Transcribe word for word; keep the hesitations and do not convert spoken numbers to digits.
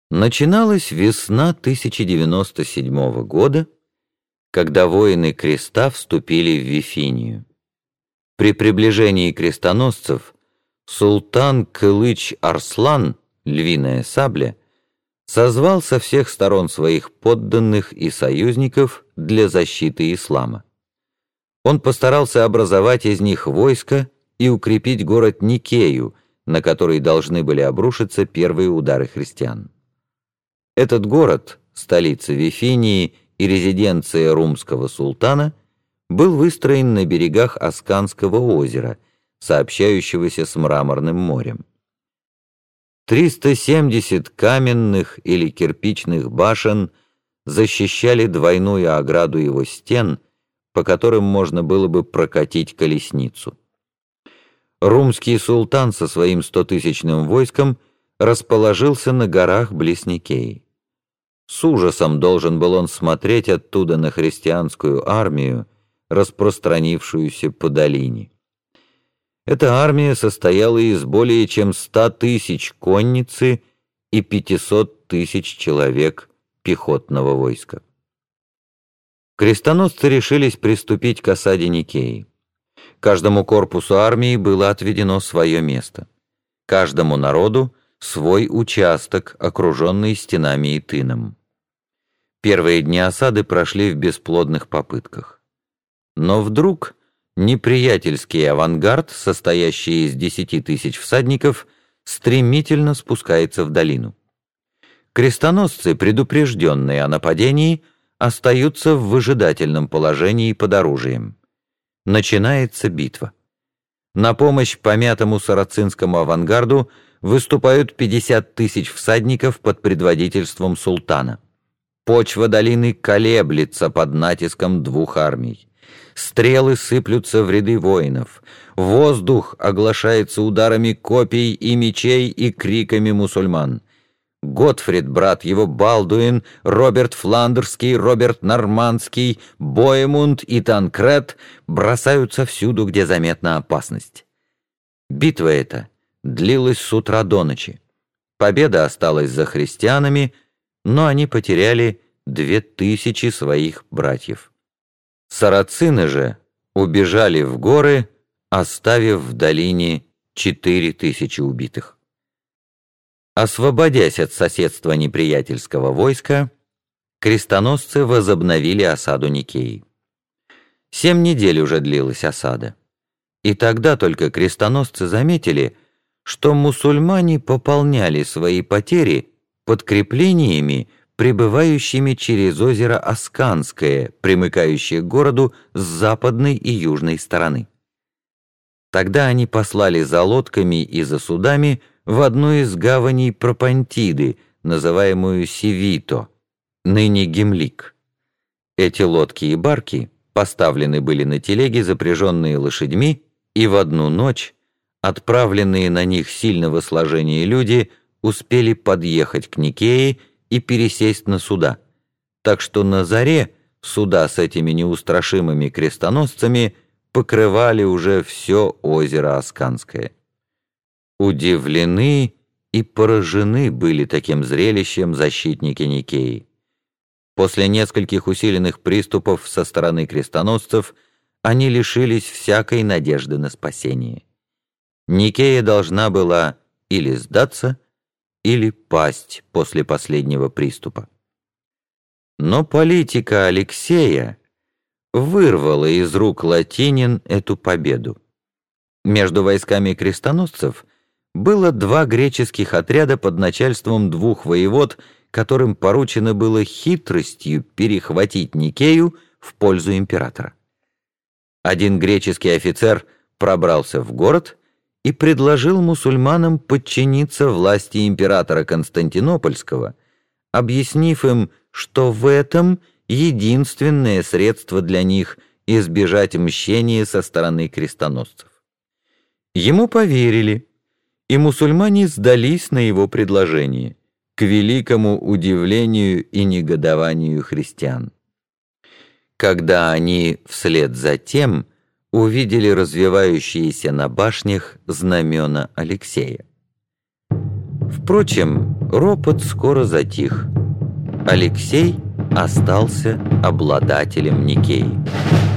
Начиналась весна тысяча девяносто седьмого года, когда воины креста вступили в Вифинию. При приближении крестоносцев султан Кылыч-Арслан, львиная сабля, созвал со всех сторон своих подданных и союзников для защиты ислама. Он постарался образовать из них войско и укрепить город Никею, на который должны были обрушиться первые удары христиан. Этот город, столица Вифинии и резиденция румского султана, был выстроен на берегах Асканского озера, сообщающегося с Мраморным морем. триста семьдесят каменных или кирпичных башен защищали двойную ограду его стен, по которым можно было бы прокатить колесницу. Румский султан со своим стотысячным войском расположился на горах близ Никеи. С ужасом должен был он смотреть оттуда на христианскую армию, распространившуюся по долине. Эта армия состояла из более чем ста тысяч конницы и пятисот тысяч человек пехотного войска. Крестоносцы решились приступить к осаде Никеи. Каждому корпусу армии было отведено свое место. Каждому народу свой участок, окруженный стенами и тыном. Первые дни осады прошли в бесплодных попытках. Но вдруг неприятельский авангард, состоящий из десяти тысяч всадников, стремительно спускается в долину. Крестоносцы, предупрежденные о нападении, остаются в выжидательном положении под оружием. Начинается битва. На помощь помятому сарацинскому авангарду выступают пятьдесят тысяч всадников под предводительством султана. Почва долины колеблется под натиском двух армий. Стрелы сыплются в ряды воинов. Воздух оглашается ударами копий и мечей и криками мусульман. Готфрид, брат его Балдуин, Роберт Фландерский, Роберт Нормандский, Боемунд и Танкред бросаются всюду, где заметна опасность. Битва эта длилась с утра до ночи. Победа осталась за христианами, но они потеряли две тысячи своих братьев. Сарацины же убежали в горы, оставив в долине четыре тысячи убитых. Освободясь от соседства неприятельского войска, крестоносцы возобновили осаду Никеи. Семь недель уже длилась осада. И тогда только крестоносцы заметили, что мусульмане пополняли свои потери подкреплениями, прибывающими через озеро Асканское, примыкающее к городу с западной и южной стороны. Тогда они послали за лодками и за судами в одну из гаваней Пропантиды, называемую Севито, ныне Гемлик. Эти лодки и барки поставлены были на телеги, запряженные лошадьми, и в одну ночь отправленные на них сильного сложения люди успели подъехать к Никее и пересесть на суда, так что на заре суда с этими неустрашимыми крестоносцами покрывали уже все озеро Асканское. Удивлены и поражены были таким зрелищем защитники Никеи. После нескольких усиленных приступов со стороны крестоносцев они лишились всякой надежды на спасение. Никея должна была или сдаться, или пасть после последнего приступа. Но политика Алексея вырвала из рук латинин эту победу. Между войсками крестоносцев было два греческих отряда под начальством двух воевод, которым поручено было хитростью перехватить Никею в пользу императора. Один греческий офицер пробрался в город и предложил мусульманам подчиниться власти императора Константинопольского, объяснив им, что в этом единственное средство для них избежать мщения со стороны крестоносцев. Ему поверили, и мусульмане сдались на его предложение, к великому удивлению и негодованию христиан. Когда они вслед за тем увидели развивающиеся на башнях знамена Алексея. Впрочем, ропот скоро затих. Алексей остался обладателем Никеи.